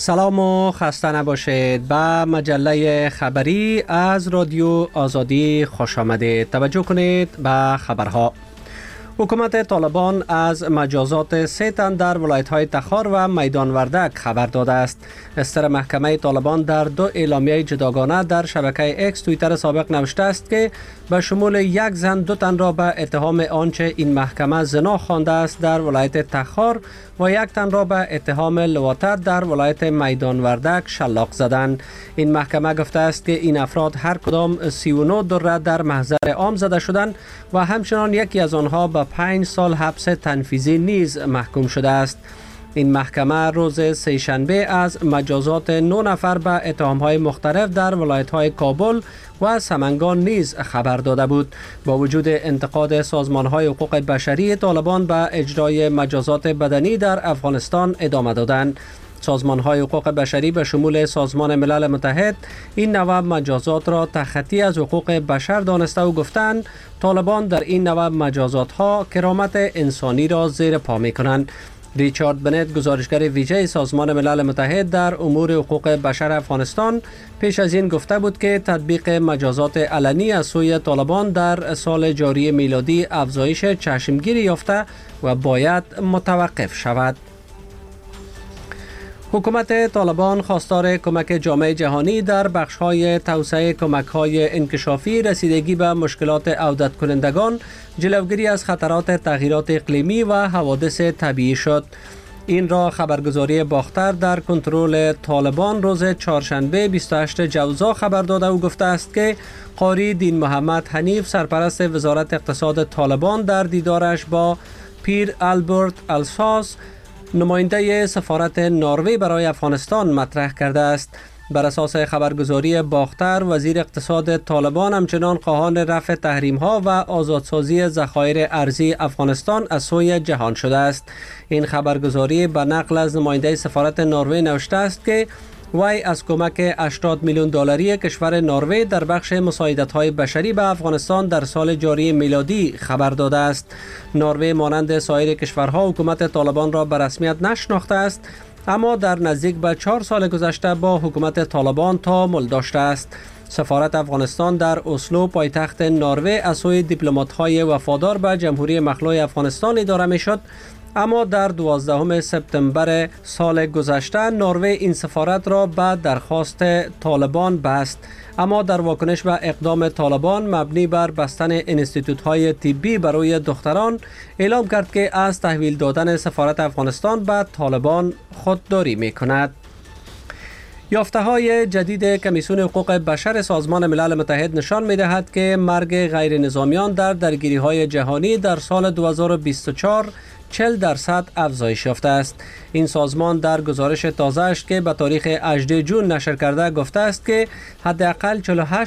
سلام و خسته نباشید. به مجله خبری از رادیو آزادی خوش آمدید. توجه کنید به خبرها. حکومت طالبان از مجازات 3 تن در ولایت‌های تخار و میدان وردک خبر داده است. استر محکمه طالبان در 2 اعلامیه جداگانه در شبکه اکس توییتر سابق نوشته است که به شمول 1 زن 2 تن را به اتهام آنچه این محکمه زنا خوانده است در ولایت تخار و 1 تن را به اتهام لواطت در ولایت میدان وردک شلاق زدند. این محکمه گفته است که این افراد هر کدام 39 دره در محضر عام زده شدند و همچنان یکی از آنها به 5 سال حبس تنفیذی نیز محکوم شده است. این محکمه روز سه‌شنبه از مجازات 9 نفر به اتهام‌های مختلف در ولایت‌های کابل و سمنگان نیز خبر داده بود. با وجود انتقاد سازمان‌های حقوق بشری، طالبان به اجرای مجازات بدنی در افغانستان ادامه دادند. سازمان‌های حقوق بشری به شمول سازمان ملل متحد این نوع مجازات را تخطی از حقوق بشر دانسته و گفتند طالبان در این نوع مجازات‌ها کرامت انسانی را زیر پا می‌کنند. ریچارد بنت، گزارشگر ویژه سازمان ملل متحد در امور حقوق بشر افغانستان، پیش از این گفته بود که تطبیق مجازات علنی از سوی طالبان در سال جاری میلادی افزایش چشمگیری یافته و باید متوقف شود. حکومت طالبان خواستار کمک جامعه جهانی در بخش‌های توسعه کمک‌های انکشافی، رسیدگی به مشکلات عودت کنندگان، جلوگیری از خطرات تغییرات اقلیمی و حوادث طبیعی شد. این را خبرگزاری باختر در کنترل طالبان روز چهارشنبه 28 جوزا خبر داده و گفته است که قاری دین محمد حنیف، سرپرست وزارت اقتصاد طالبان، در دیدارش با پیر آلبرت الساس، نماینده سفارت نروژ برای افغانستان، مطرح کرده است. بر اساس خبرگزاری باختر، وزیر اقتصاد طالبان همچنان خواهان رفع تحریم‌ها و آزادسازی ذخایر ارزی افغانستان از سوی جهان شده است. این خبرگزاری به نقل از نماینده سفارت نروژ نوشته است که وی از کمک 80 میلیون دلاری کشور نروژ در بخش مساعدت‌های بشری به افغانستان در سال جاری میلادی خبر داده است. نروژ مانند سایر کشورها حکومت طالبان را به رسمیت نشناخته است، اما در نزدیک به 4 سال گذشته با حکومت طالبان تعامل داشته است. سفارت افغانستان در اسلو، پایتخت نروژ، از سوی دیپلمات‌های وفادار به جمهوری مخلوع افغانستان اداره می‌شد، اما در 12 سپتامبر سال گذشته نروژ این سفارت را به درخواست طالبان بست، اما در واکنش به اقدام طالبان مبنی بر بستن انستیتوت‌های طبی برای دختران اعلام کرد که از تحویل دادن سفارت افغانستان به طالبان خودداری می‌کند. یافته‌های جدید کمیسیون حقوق بشر سازمان ملل متحد نشان می‌دهد که مرگ غیر نظامیان در درگیری‌های جهانی در سال 2024 40% افزایش یافته است. این سازمان در گزارش تازه‌اش که به تاریخ 18 جون نشر کرده گفته است که حداقل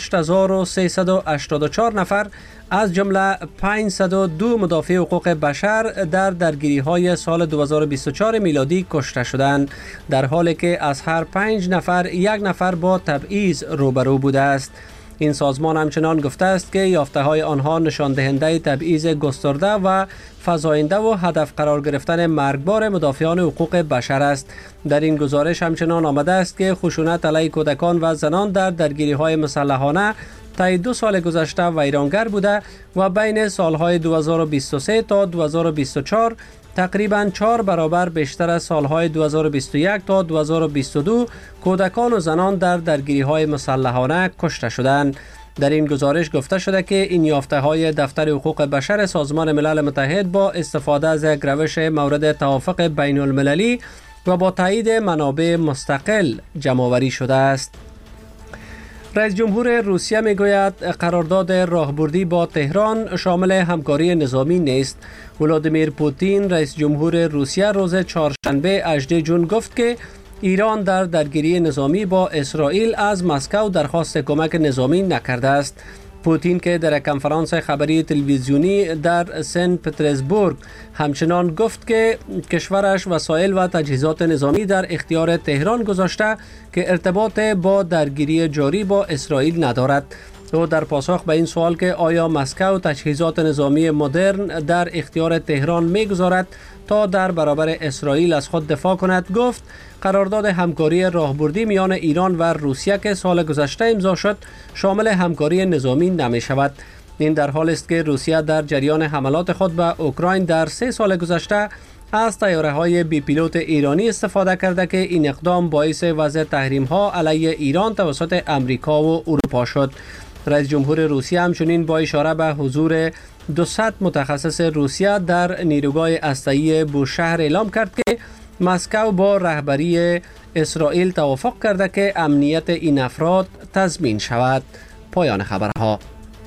48384 نفر از جمله 502 مدافع حقوق بشر در درگیری‌های سال 2024 میلادی کشته شدند، در حالی که از هر 5 نفر 1 نفر با تبعیض روبرو بوده است. این سازمان همچنان گفته است که یافته‌های آنها نشان دهنده تبعیض گسترده و فزاینده و هدف قرار گرفتن مرگبار مدافعان حقوق بشر است. در این گزارش همچنان آمده است که خشونت علیه کودکان و زنان در درگیری‌های مسلحانه طی 2 سال گذشته ویرانگر بوده و بین سالهای 2023 تا 2024 تقریباً 4 برابر بیشتر از سالهای 2021 تا 2022 کودکان و زنان در درگیری‌های مسلحانه کشته شدند. در این گزارش گفته شده که این یافته‌های دفتر حقوق بشر سازمان ملل متحد با استفاده از یک روش مورد توافق بین المللی و با تایید منابع مستقل جمع‌آوری شده است. رئیس جمهور روسیه میگوید قرارداد راهبردی با تهران شامل همکاری نظامی نیست. ولادیمیر پوتین، رئیس جمهور روسیه، روز چهارشنبه 18 جون گفت که ایران در درگیری نظامی با اسرائیل از مسکو درخواست کمک نظامی نکرده است. پوتین که در کنفرانس خبری تلویزیونی در سن پترزبورگ همچنان گفت که کشورش وسایل و تجهیزات نظامی در اختیار تهران گذاشته که ارتباط با درگیری جاری با اسرائیل ندارد. او در پاسخ به این سوال که آیا مسکو تجهیزات نظامی مدرن در اختیار تهران می‌گذارد تا در برابر اسرائیل از خود دفاع کند، گفت قرارداد همکاری راهبردی میان ایران و روسیه که سال گذشته امضا شد شامل همکاری نظامی نمی شود. این در حالی است که روسیه در جریان حملات خود به اوکراین در 3 سال گذشته از طیاره‌های بی پیلوت ایرانی استفاده کرده که این اقدام باعث وضع تحریم‌ها علیه ایران توسط امریکا و اروپا شد. رئیس جمهور روسیه همچنین با اشاره به حضور 200 متخصص روسیه در نیروگاه هسته‌ای بوشهر اعلام کرد که مسکو با رهبری اسرائیل توافق کرده که امنیت این افراد تضمین شود. پایان خبرها.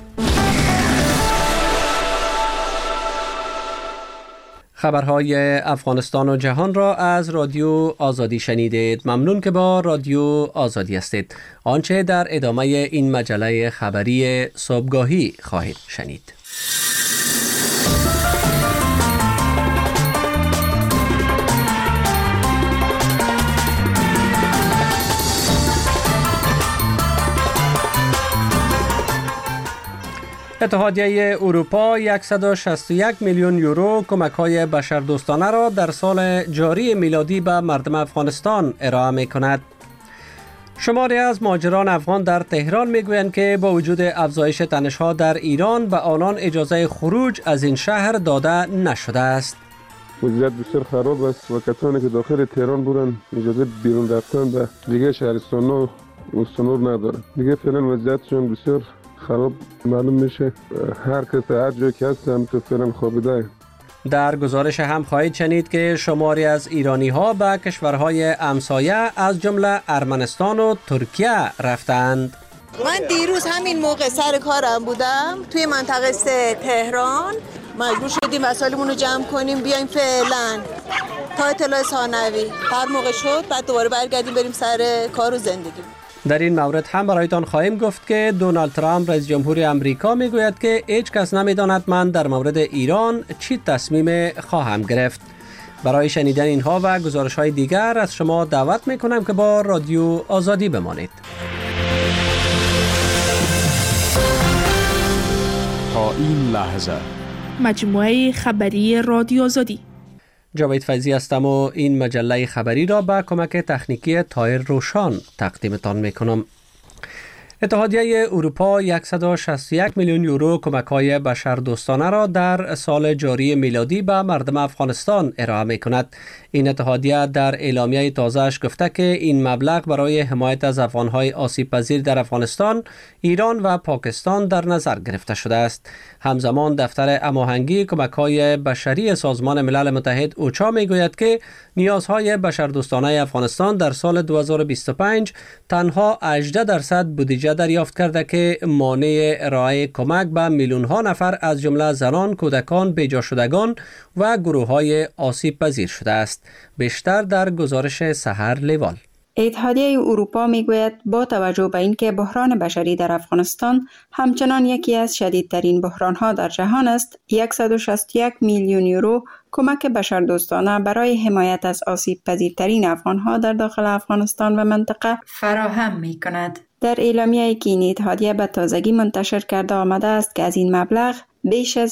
خبرهای افغانستان و جهان را از رادیو آزادی شنیدید. ممنون که با رادیو آزادی هستید. آنچه در ادامه این مجله خبری صبحگاهی خواهید شنید. اتحادیه اروپا 161 میلیون یورو کمک‌های بشردوستانه را در سال جاری میلادی به مردم افغانستان ارائه می‌کند. شماری از مهاجران افغان در تهران می‌گویند که با وجود افزایش تنش‌ها در ایران به آنان اجازه خروج از این شهر داده نشده است. وضعیت بسیار خراب است و کسانی که داخل تهران بودن اجازه بیرون رفتن به دیگه شهرستان‌ها مستمر ندارند. دیگه فعلا وضعیتشون بسیار خراب معلوم میشه. هر کس هر جایی که هستن تو فعلا خوابیده. در گزارش هم خواهید شنید که شماری از ایرانی ها به کشورهای همسایه از جمله ارمنستان و ترکیه رفتند. من دیروز همین موقع سر کارم بودم توی منطقه 3 تهران. مجبور شدیم وسایلمون رو جمع کنیم بیایم فعلا تا اطلاع ثانوی. هر موقع شد بعد دوباره برگردیم بریم سر کار و زندگی. در این مورد هم برایتان خواهیم گفت که دونالد ترامپ رئیس جمهور امریکا میگوید که هیچ کس نمیداند من در مورد ایران چی تصمیم خواهم گرفت. برای شنیدن اینها و گزارش‌های دیگر از شما دعوت میکنم که با رادیو آزادی بمانید. تا این لحظه مجموعه خبری رادیو آزادی. جاوید فیضی هستم و این مجله خبری را با کمک تکنیکی تایر روشان تقدیمتان میکنم. اتحادیه اروپا 161 میلیون یورو کمک‌های بشردوستانه را در سال جاری میلادی به مردم افغانستان ارائه می‌کند. این اتحادیه در اعلامیه تازه‌اش گفته که این مبلغ برای حمایت از افغان‌های آسیب‌پذیر در افغانستان، ایران و پاکستان در نظر گرفته شده است. همزمان دفتر هماهنگی کمک‌های بشری سازمان ملل متحد اوچا می‌گوید که نیازهای بشردوستانه افغانستان در سال 2025 تنها 18% بودجه دریافت کرده که مانع ارائه کمک به میلیون‌ها نفر از جمله زنان، کودکان، بیجا شدگان و گروه‌های آسیب پذیر شده است. بیشتر در گزارش سحر لیوال. اتحادیه اروپا میگوید با توجه به اینکه بحران بشری در افغانستان همچنان یکی از شدیدترین بحران‌ها در جهان است، 161 میلیون یورو کمک بشردوستانه برای حمایت از آسیب پذیرترین افغان‌ها در داخل افغانستان و منطقه فراهم می‌کند. در اعلامیه‌ای که این اتحادیه به تازگی منتشر کرده آمده است که از این مبلغ بیش از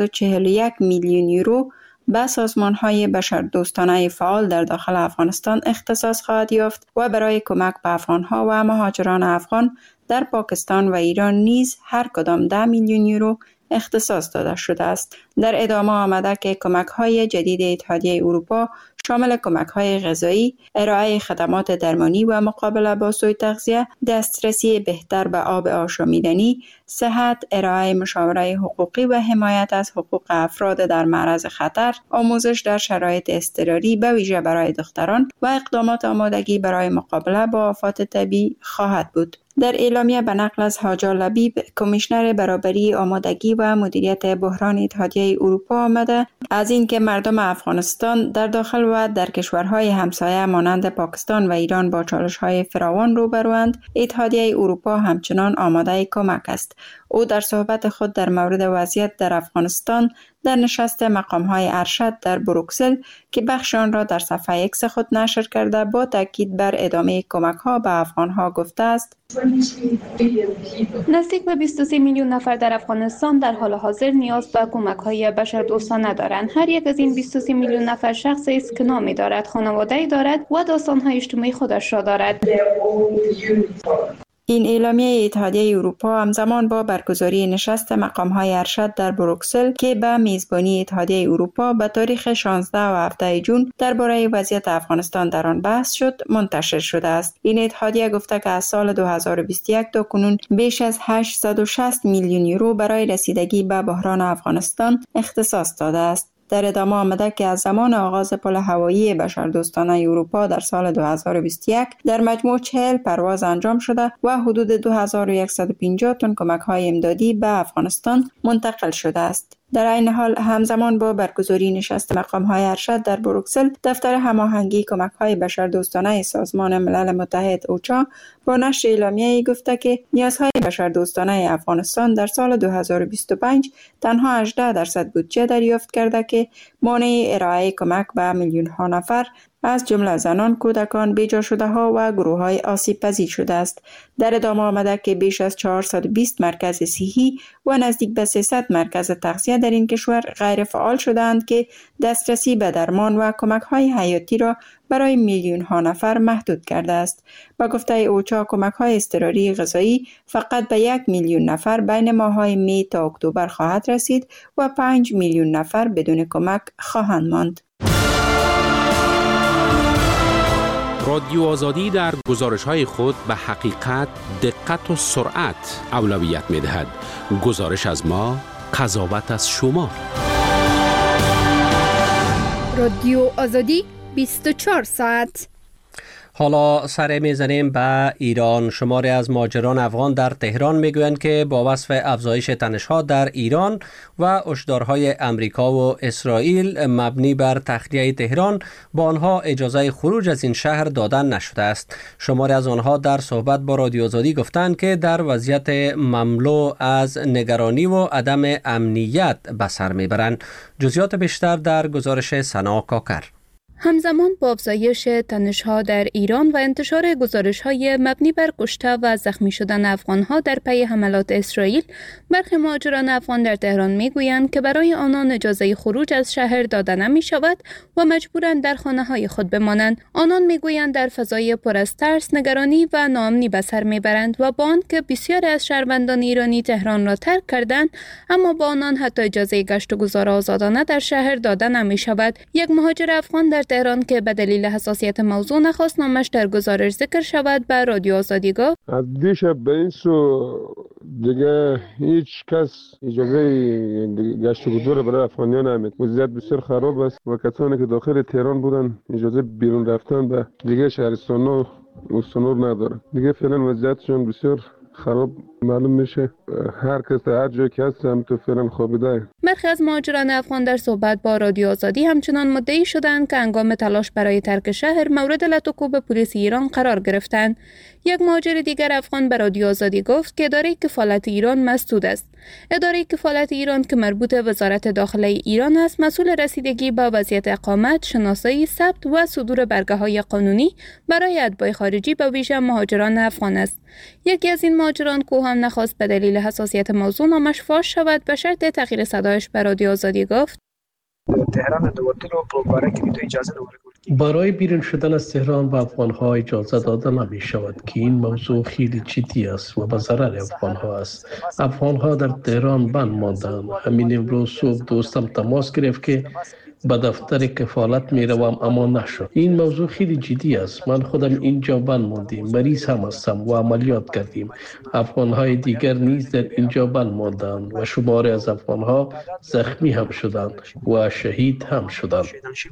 141 میلیون یورو به سازمان‌های بشردوستانه فعال در داخل افغانستان اختصاص خواهد یافت و برای کمک به افغان‌ها و مهاجران افغان در پاکستان و ایران نیز هر کدام 10 میلیون یورو اختصاص داده شده است. در ادامه آمده که کمک‌های جدید اتحادیه اروپا شامل کمک‌های غذایی، ارائه خدمات درمانی و مقابله با سوء تغذیه، دسترسی بهتر به آب آشامیدنی، صحت، ارائه مشاوره حقوقی و حمایت از حقوق افراد در معرض خطر، آموزش در شرایط اضطراری به ویژه برای دختران و اقدامات آمادگی برای مقابله با آفات طبیعی خواهد بود. در اعلامیه به نقل از حاجا لبیب، کمیشنر برابری، آمادگی و مدیریت بحران اتحادیه اروپا آمده از اینکه مردم افغانستان در داخل و در کشورهای همسایه مانند پاکستان و ایران با چالش‌های فراوان روبروند، اتحادیه اروپا همچنان آماده کمک است. او در صحبت خود در مورد وضعیت در افغانستان در نشست مقام‌های ارشد در بروکسل که بخش آن را در صفحه X خود نشر کرده با تاکید بر ادامه کمک‌ها به افغان‌ها گفته است: نزدیک به 23 میلیون نفر در افغانستان در حال حاضر نیاز به کمک‌های بشردوستانه دارند. هر یک از این 23 میلیون نفر شخصی است که نامی دارد، خانواده‌ای دارد و داستان‌های اجتماعی خودش را دارد. این اعلامیه اتحادیه اروپا همزمان با برگزاری نشست مقام‌های ارشد در بروکسل که به میزبانی اتحادیه اروپا به تاریخ 16 و 17 جون درباره وضعیت افغانستان در آن بحث شد منتشر شده است. این اتحادیه گفته که از سال 2021 تا کنون بیش از 860 میلیون یورو برای رسیدگی به بحران افغانستان اختصاص داده است. در ادامه آمده که از زمان آغاز پل هوایی بشردوستانه اروپا در سال 2021 در مجموع 40 پرواز انجام شده و حدود 2150 تن کمک‌های امدادی به افغانستان منتقل شده است. در این حال همزمان با برگزاری نشست مقام‌های ارشد در بروکسل، دفتر هماهنگی کمک‌های بشردوستانه سازمان ملل متحد اوچا با نشر اعلامیه‌ای گفته که نیازهای بشردوستانه افغانستان در سال 2025 تنها 18% بودجه دریافت کرده که مانع ارائه کمک به میلیون‌ها نفر از جمله زنان، کودکان، بیجا شده ها و گروه های آسیب پذیر شده است. در ادامه آمده که بیش از 420 مرکز صحی و نزدیک به 300 مرکز تغذیه در این کشور غیر فعال شدند که دسترسی به درمان و کمک های حیاتی را برای میلیون ها نفر محدود کرده است. با گفته اوچا کمک های اضطراری غذایی فقط به 1 میلیون نفر بین ماه‌های می تا اکتبر خواهد رسید و 5 میلیون نفر بدون کمک خواهند ماند. رادیو آزادی در گزارش‌های خود به حقیقت، دقت و سرعت اولویت می‌دهد. گزارش از ما، قضاوت از شما. رادیو آزادی 24 ساعت. حالا سر میزنیم به ایران. شماری از مهاجران افغان در تهران میگویند که با وصف افزایش تنش‌ها در ایران و هشدارهای امریکا و اسرائیل مبنی بر تخلیه تهران با آنها اجازه خروج از این شهر داده نشده است. شماری از آنها در صحبت با رادیو آزادی گفتند که در وضعیت مملو از نگرانی و عدم امنیت به سر میبرند. جزئیات بیشتر در گزارش سنا کاکر. همزمان با افزایش تنش‌ها در ایران و انتشار گزارش‌های مبنی بر کشته و زخمی شدن افغان‌ها در پی حملات اسرائیل، برخی مهاجران افغان در تهران می‌گویند که برای آنان اجازه خروج از شهر داده نمی‌شود و مجبورند در خانه‌های خود بمانند. آنان می‌گویند در فضای پر از ترس، نگرانی و ناامنی به سر می‌برند و با آنکه بسیاری از شهروندان ایرانی تهران را ترک کردند، اما با آنان حتی اجازه گشت و گذار آزادانه در شهر داده نمی‌شود. یک مهاجر افغان در تهران که به دلیل حساسیت موضوع نخواست نامش در گزارش ذکر شود به رادیو آزادی گفت: از دیشب به این سو دیگه هیچ کس اجازه گشت و گذار برای افغانیان نمید. وضعیت بسیار خراب است و کسانی که داخل تهران بودن اجازه بیرون رفتن به دیگه شهرستان و استانور ندارن. دیگه فعلا وضعیتشون بسیار خراب معلوم میشه. هر کس هر جایی که هست هم تو فعلا خوابیده. برخی از مهاجران افغان در صحبت با رادیو آزادی همچنان مدعی شدند که هنگام تلاش برای ترک شهر مورد لطوکوب پلیس ایران قرار گرفتند. یک مهاجر دیگر افغان به رادیو آزادی گفت که اداره کفالت ایران مسدود است. اداره کفالت ایران که مربوط به وزارت داخله ایران است، مسئول رسیدگی به وضعیت اقامت، شناسایی، ثبت و صدور برگه‌های قانونی برای اتباع خارجی به ویژه مهاجران افغان است. یکی از این مهاجران که هم نخواست به دلیل حساسیت موضوع نامش فاش شود، به شرط تغییر صدایش به رادیو آزادی گفت: تهران دوتلو پروپاره که تو اجازه نمی‌کنه. برای بیرون شدن از تهران به افغان‌ها اجازه داده نمی‌شود که این موضوع خیلی جدی است و به ضرر افغان‌ها است. افغان‌ها در تهران بند ماندند. همین امروز صبح دوستم تماس گرفت که به دفتر کفالت میروم اما نشد. این موضوع خیلی جدی است. من خودم اینجا بند ماندیم، مریض هم هستم و عملیات کردیم. افغان‌های دیگر نیز در اینجا بند ماندند و شماری از افغان‌ها زخمی هم شدند و شهید هم شدند.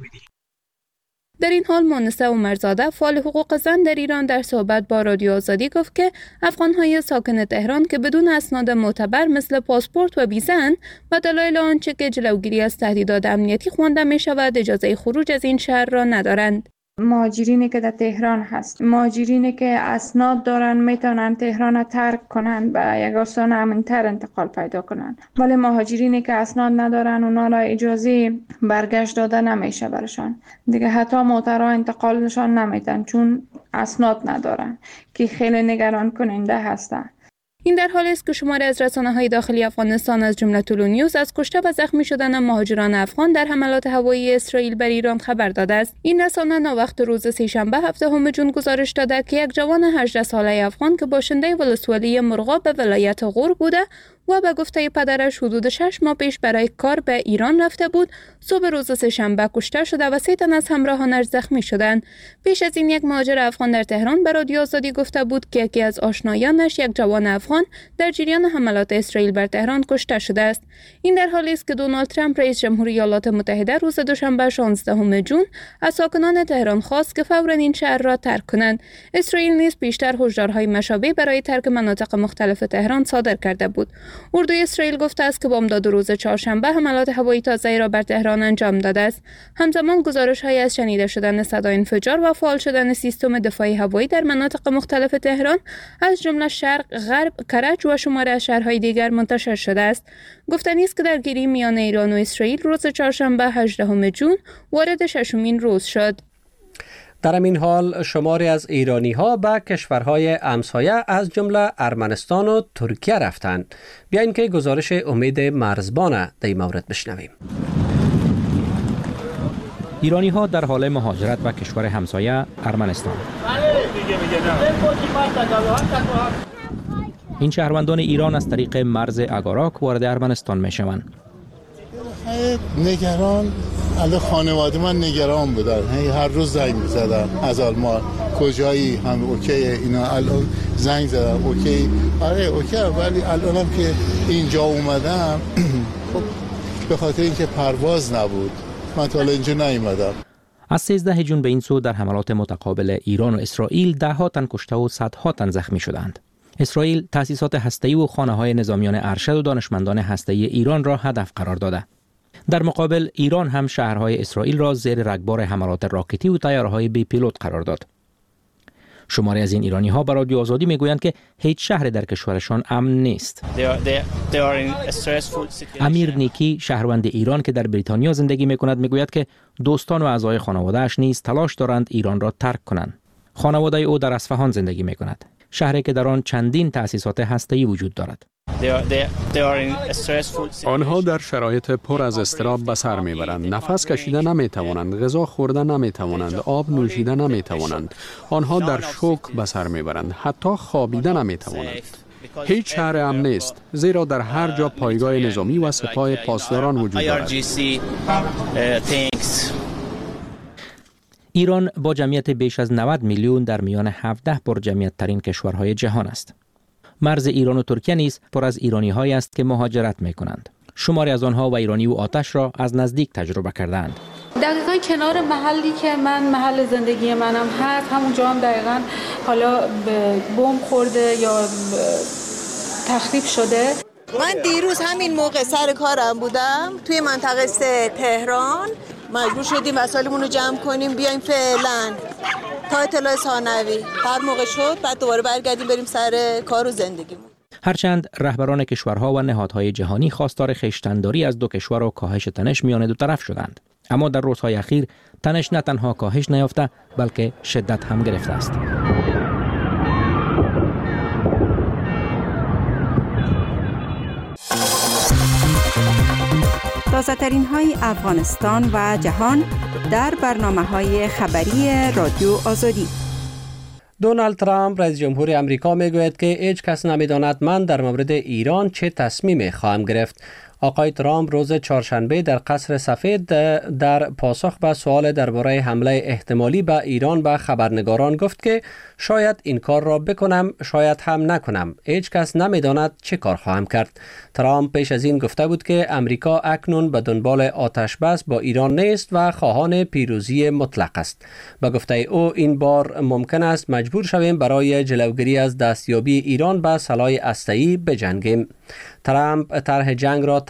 در این حال مونسه عمرزاده، فعال حقوق زن در ایران، در صحبت با رادیو آزادی گفت که افغان‌های ساکن تهران که بدون اسناد معتبر مثل پاسپورت و ویزا و دلایل آنچه که جلوگیری از تهدیدات امنیتی خوانده می شود اجازه خروج از این شهر را ندارند. مهاجرینی که در تهران هست، مهاجرینی که اسناد دارن میتونن تهران را ترک کنن و یک آستان امن‌تر انتقال پیدا کنن، ولی مهاجرینی که اسناد ندارن اونا را اجازه برگشت داده نمیشه برشان دیگه. حتی موترها انتقالشان نمیدن چون اسناد ندارن که خیلی نگران کننده هستن. این در حالی است که شماری از رسانه‌های داخلی افغانستان از جمله طلوع نیوز از کشته و زخمی شدن مهاجران افغان در حملات هوایی اسرائیل بر ایران خبر داده است. این رسانه ناوقت روز سه‌شنبه 7 جون گزارش داده که یک جوان 18 ساله افغان که باشنده ولسوالی مرغاب به ولایت غور بوده و به گفته پدرش حدود 6 ماه پیش برای کار به ایران رفته بود، صبح روز سه‌شنبه کشته شده و 3 تن از همراهانش زخمی شدند. پیش از این یک مهاجر افغان در تهران به رادیو آزادی گفته بود که یکی از آشنایانش، یک جوان افغان، در جریان حملات اسرائیل بر تهران کشته شده است. این در حالی است که دونالد ترامپ رئیس جمهوری ایالات متحده روز دوشنبه 16 جون از ساکنان تهران خواست که فوراً این شهر را ترک کنند. اسرائیل نیز پیشتر هشدارهای مشابه برای ترک مناطق مختلف تهران صادر کرده بود. اردوی اسرائیل گفته است که بامداد روز چهارشنبه حملات هوایی تازه‌ای را بر تهران انجام داده است. همزمان گزارش‌هایی از شنیده شدن صدای انفجار و فعال شدن سیستم دفاعی هوایی در مناطق مختلف تهران از جمله شرق، غرب، کرج و شماری از شهرهای دیگر منتشر شده است. گفتنی است که درگیری میان ایران و اسرائیل روز چهارشنبه 18 جون وارد 6مین روز شد. در این حال شماری از ایرانی‌ها به کشورهای همسایه از جمله ارمنستان و ترکیه رفتند. بیاین که گزارش امید مرزبان در این مورد بشنویم. ایرانی‌ها در حال مهاجرت به کشور همسایه ارمنستان. این شهروندان ایران از طریق مرز اگاراک وارد ارمنستان می‌شوند. نگران، الان خانواده من نگران بودن، هر روز زنگ می‌زدن از آلمان، کجایی، هم اوکی، اینا الان زنگ زدن اوکی، آره اوکی، ولی الانم که اینجا اومدم خب به خاطر اینکه پرواز نبود من تا اینجا نیومدم. از 13 جون به این سو در حملات متقابل ایران و اسرائیل 10 تن کشته و 100 تن زخمی شدند. اسرائیل تأسیسات هسته‌ای و خانه‌های نظامیان ارشد و دانشمندان هسته‌ای ایران را هدف قرار داده. در مقابل ایران هم شهرهای اسرائیل را زیر رگبار حملات راکتی و طیاره‌های بی پیلوت قرار داد. شماری از این ایرانی‌ها به رادیو آزادی میگویند که هیچ شهر در کشورشان امن نیست. امیر نیکی، شهروند ایران که در بریتانیا زندگی میکند، میگوید که دوستان و اعضای خانواده‌اش نیز تلاش دارند ایران را ترک کنند. خانواده او در اصفهان زندگی میکند، شهری که در آن چندین تأسیسات هسته‌ای وجود دارد. آنها در شرایط پر از اضطراب به سر میبرند. نفس کشیدن نمیتوانند، غذا خوردن نمیتوانند، آب نوشیدن نمیتوانند. آنها در شوک به سر میبرند، حتی خوابیدن نمیتوانند. هیچ شهر امن نیست، زیرا در هر جا پایگاه نظامی و سپاه پاسداران وجود دارد. ایران با جمعیت بیش از 90 میلیون در میان 17 پرجمعیت ترین کشورهای جهان است. مرز ایران و ترکیه نیز پر از ایرانی‌هایی است که مهاجرت می‌کنند. شماری از آنها و ایرانی و آتش را از نزدیک تجربه کردند. دقیقاً کنار محلی که محل زندگی منم هست، همونجا هم دقیقاً حالا بمب خورده یا تخریب شده. من دیروز همین موقع سر کارم بودم توی منطقه 3 تهران، مجبور شدیم وسایلمون رو جمع کنیم بیایم فعلا تا اطلاع ثانوی. هر موقع شد بعد دوباره برگردیم بریم سر کار و زندگیمون. هرچند رهبران کشورها و نهادهای جهانی خواستار خویشتن‌داری از دو کشور و کاهش تنش میان دو طرف شدند، اما در روزهای اخیر تنش نه تنها کاهش نیافته بلکه شدت هم گرفته است. تازه‌ترین های افغانستان و جهان در برنامه‌های خبری رادیو آزادی. دونالد ترامپ رئیس جمهور امریکا میگوید که هیچ کس نمیداند من در مورد ایران چه تصمیمی خواهم گرفت. آقای ترامپ روز چهارشنبه در قصر سفید در پاسخ به سوال درباره حمله احتمالی به ایران به خبرنگاران گفت که شاید این کار را بکنم، شاید هم نکنم. هیچ کس نمیداند چه کار خواهم کرد. ترامپ پیش از این گفته بود که امریکا اکنون به دنبال آتش بس با ایران نیست و خواهان پیروزی مطلق است. به گفته او این بار ممکن است مجبور شویم برای جلوگیری از دستیابی ایران به سلاح هسته‌ای بجنگیم. ترامپ طرح جنگ را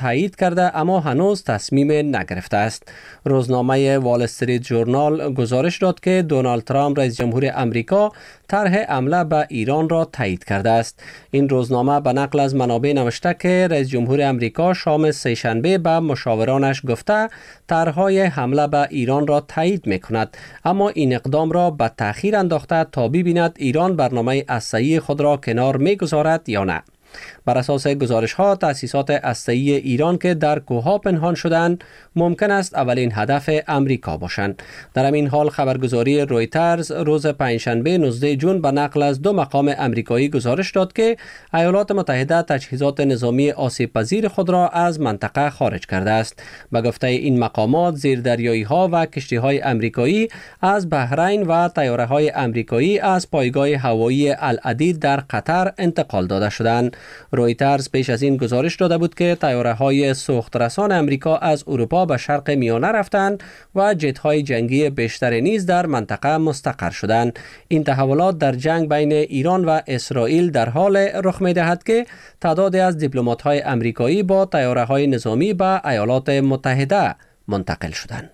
تایید کرده اما هنوز تصمیم نگرفته است. روزنامه وال استریت جورنال گزارش داد که دونالد ترامپ رئیس جمهور امریکا طرح حمله به ایران را تایید کرده است. این روزنامه به نقل از منابع نوشته که رئیس جمهور امریکا شام سه‌شنبه به مشاورانش گفته طرح‌های حمله به ایران را تایید می‌کند، اما این اقدام را به تأخیر انداخته تا ببیند ایران برنامه هسته‌ای خود را کنار می‌گذارد یا نه. بر اساس گزارش‌ها تأسیسات هسته‌ای ایران که در کوه‌ها پنهان شدند ممکن است اولین هدف امریکا باشند. در همین حال خبرگزاری رویترز روز پنجشنبه 19 جون به نقل از 2 مقام امریکایی گزارش داد که ایالات متحده تجهیزات نظامی آسیب‌پذیر خود را از منطقه خارج کرده است. به گفته این مقامات زیردریایی‌ها و کشتی‌های امریکایی از بحرین و طیاره‌های امریکایی از پایگاه هوایی العدید در قطر انتقال داده شدند. رویترز پیش از این گزارش داده بود که طیاره‌های سوخترسان امریکا از اروپا به شرق میانه رفتند و جت‌های جنگی بیشتر نیز در منطقه مستقر شدند. این تحولات در جنگ بین ایران و اسرائیل در حال رخ می‌دهد که تعدادی از دیپلمات‌های امریکایی با طیاره‌های نظامی به ایالات متحده منتقل شدند.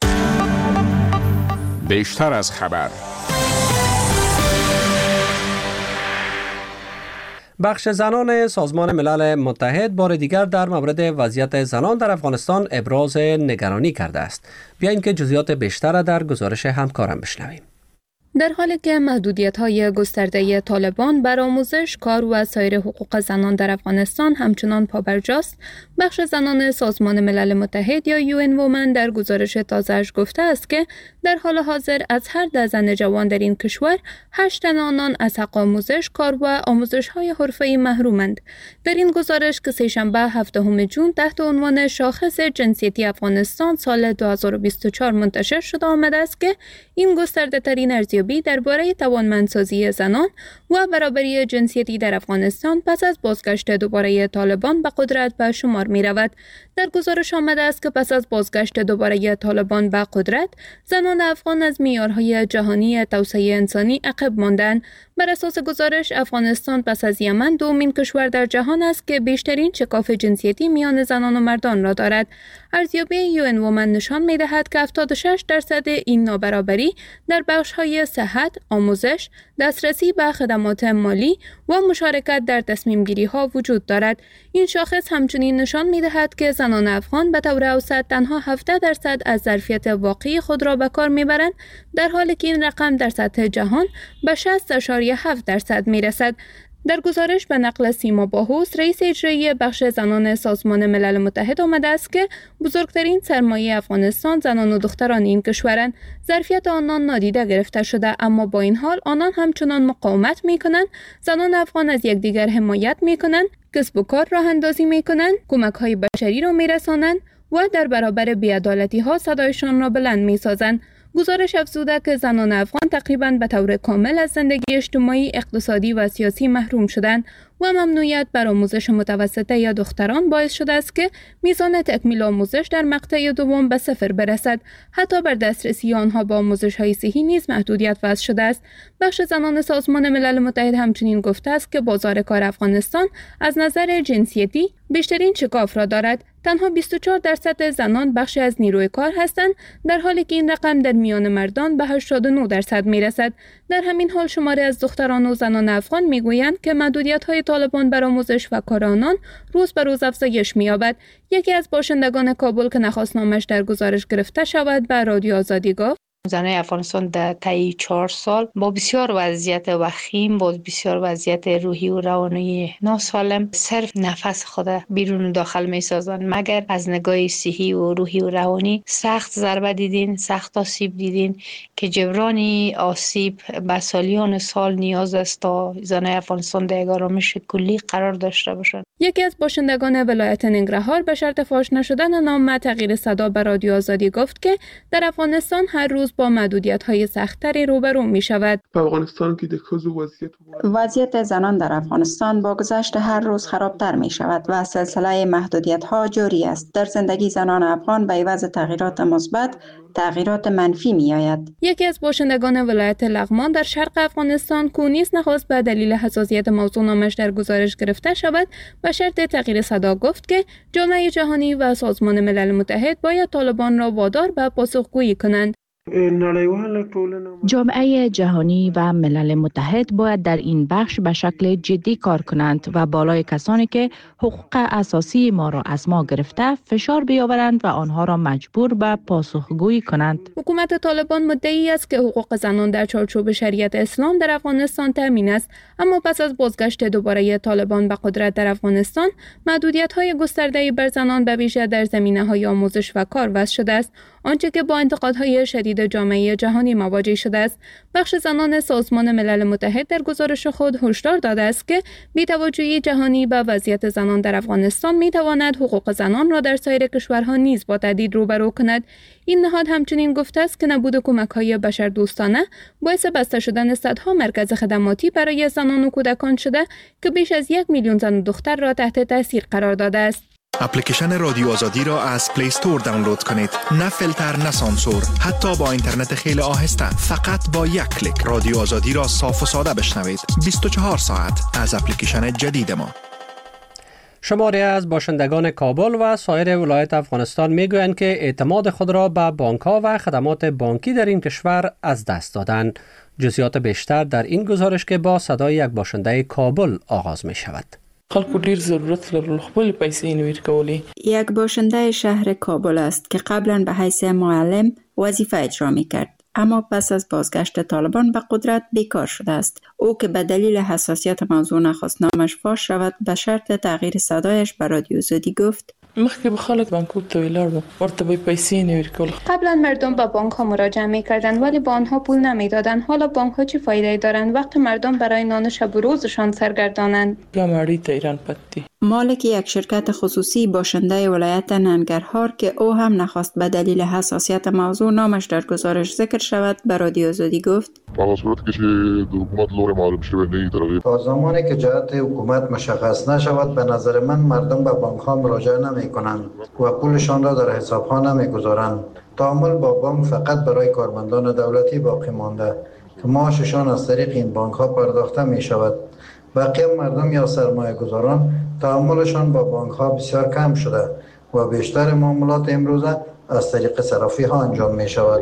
بیشتر از خبر. بخش زنان سازمان ملل متحد بار دیگر در مورد وضعیت زنان در افغانستان ابراز نگرانی کرده است. بیاییم که جزئیات بیشتر در گزارش همکارم بشنویم. در حالی که محدودیت‌های گسترده طالبان بر آموزش، کار و سایر حقوق زنان در افغانستان همچنان پابرجاست، بخش زنان سازمان ملل متحد یا UN Women در گزارش تازه‌اش گفته است که در حال حاضر از هر 10 زن جوان در این کشور 8 تن آنان از حق آموزش، کار و آموزش‌های حرفه‌ای محرومند. در این گزارش که سه‌شنبه 7 جون تحت عنوان شاخص جنسیتی افغانستان سال 2024 منتشر شده آمده است که این گسترده‌ترین ارزیابی درباره توانمندسازی زنان و برابری جنسیتی در افغانستان پس از بازگشت دوباره طالبان به قدرت به شمار می رود. در گزارش آمده است که پس از بازگشت دوباره طالبان به قدرت، زنان افغان از معیارهای جهانی توسعه انسانی عقب ماندند. بر اساس گزارش، افغانستان پس از یمن دومین کشور در جهان است که بیشترین شکاف جنسیتی میان زنان و مردان را دارد. ارزیابی UN Women نشان می دهد که 76% این نابرابری در بخش‌های صحت، آموزش، دسترسی به خدمات مالی و مشارکت در تصمیم گیری ها وجود دارد. این شاخص همچنین نشان می دهد که زنان افغان به طور اوسط تنها 17% از ظرفیت واقعی خود را به کار می برند، در حالی که این رقم در سطح جهان به 60.7% می رسد. در گزارش به نقل سیما باهوس، رئیس اجرایی بخش زنان سازمان ملل متحد آمده است که بزرگترین سرمایه افغانستان زنان و دختران این کشورند. ظرفیت آنان نادیده گرفته شده، اما با این حال آنان همچنان مقاومت می‌کنند. زنان افغان از یکدیگر حمایت می‌کنند، کسب و کار راه اندازی می‌کنند، کمک‌های بشری را می‌رسانند و در برابر بی‌عدالتی‌ها صدایشان را بلند می‌سازند. گزارش افزوده که زنان افغان تقریباً به طور کامل از زندگی اجتماعی، اقتصادی و سیاسی محروم شدند و ممنوعیت بر آموزش متوسطه یا دختران باعث شده است که میزان تکمیل آموزش در مقطع دوم به 0 برسد. حتی بر دسترسی آنها به آموزش‌های صحی نیز محدودیت وضع شده است. بخش زنان سازمان ملل متحد همچنین گفته است که بازار کار افغانستان از نظر جنسیتی بیشترین شکاف را دارد. تنها 24% زنان بخشی از نیروی کار هستند، در حالی که این رقم در میان مردان به 89% میرسد. در همین حال شماری از دختران و زنان افغان میگویند که محدودیت‌های طالبان بر آموزش و کار آنان روز به روز افزایش می‌یابد. یکی از باشندگان کابل که نخواست نامش در گزارش گرفته شود به رادیو آزادی گفت: زنای افغانستان در طی 4 سال با بسیار وضعیت وخیم، با بسیار وضعیت روحی و روانی ناسالم صرف نفس خود بیرون و داخل می سازند، مگر از نگاه صحی و روحی و روانی سخت ضربه دیدین، سخت آسیب دیدین که جبران آسیب به سالیان سال نیاز است تا زنای افغانستان در یک آرامش کلی قرار داشته باشند. یکی از باشندگان ولایت ننگرهار به شرط فاش نشدن نام تغییر صدا به رادیو آزادی گفت که در افغانستان هر روز با محدودیت‌های سخت‌تری روبرو می‌شود. افغانستان که وضعیت زنان در افغانستان با گذشت هر روز خرابتر می شود و سلسله محدودیت‌ها جاری است. در زندگی زنان افغان به عوض تغییرات مثبت، تغییرات منفی می آید. یکی از باشندگان ولایت لغمان در شرق افغانستان کونیس نخواست به دلیل حساسیت موضوع نامش در گزارش گرفته شود و شرط تغییر صدا گفت که جامعه جهانی و سازمان ملل متحد باید طالبان را وادار به پاسخگویی کنند. جامعه جهانی و ملل متحد باید در این بخش به شکل جدی کار کنند و بالای کسانی که حقوق اساسی ما را از ما گرفته فشار بیاورند و آنها را مجبور به پاسخگویی کنند. حکومت طالبان مدعی است که حقوق زنان در چارچوب شریعت اسلام در افغانستان تامین است، اما پس از بازگشت دوباره طالبان به قدرت در افغانستان، محدودیت‌های گسترده‌ای بر زنان به ویژه در زمینه‌های آموزش و کار وضع شده است، آنچه که با انتقادهای شدید جامعه جهانی مواجه شده است. بخش زنان سازمان ملل متحد در گزارش خود هشدار داده است که بی‌توجهی جهانی به وضعیت زنان در افغانستان می‌تواند حقوق زنان را در سایر کشورها نیز با تهدید روبرو کند. این نهاد همچنین گفته است که نبود کمک‌های بشردوستانه باعث بسته شدن صدها مرکز خدماتی برای زنان و کودکان شده که بیش از 1 میلیون زن و دختر را تحت تاثیر قرار داده است. اپلیکیشن رادیو آزادی را از پلی استور دانلود کنید. نه فیلتر، نه سانسور، حتی با اینترنت خیلی آهسته. فقط با یک کلیک رادیو آزادی را صاف و ساده بشنوید. 24 ساعت از اپلیکیشن جدید ما. شماری از باشندگان کابل و سایر ولایت افغانستان میگویند که اعتماد خود را به بانک‌ها و خدمات بانکی در این کشور از دست دادند. جزئیات بیشتر در این گزارش که با صدای یک باشنده کابل آغاز می شود. خلکو ډیر ضرورت لرل خپل پیسې نویر کولی. یک باشنده شهر کابل است که قبلا به حیث معلم وظیفه اجرا می کرد، اما پس از بازگشت طالبان به قدرت بیکار شده است. او که به دلیل حساسیت موضوع نخواست نامش فاش شود به شرط تغییر صدایش به رادیو آزادی گفت: مخکې به خلک بانکوک ته ولاړ ورته به پیسې نویر کول. قبلا مردم به بانک ها مراجعه می‌کردند ولی به آنها پول نمیدادند. حالا بانک ها چه فایده دارند وقتی مردم برای نان شب و روزشان سرگردانند؟ گاماری تا ایران پتی. مالک یک شرکت خصوصی باشنده ولایت ننگرهار که او هم نخواست به دلیل حساسیت موضوع نامش در گزارش ذکر شود به رادیو آزادی گفت: با صورت که حکومت لور معلوم شده نه تا زمانی که جهت حکومت مشخص نشود به نظر من مردم به بانک ها مراجعه نمی‌کنند و پولشان را در حساب ها نمی‌گذارند. تعامل با بانک فقط برای کارمندان دولتی باقی مانده که معاششان از طریق این بانک ها پرداخته می شود. بقیه مردم یا سرمایه گذاران تعاملشان با بانک ها بسیار کم شده و بیشتر معاملات امروزه از طریق صرافی ها انجام می شود.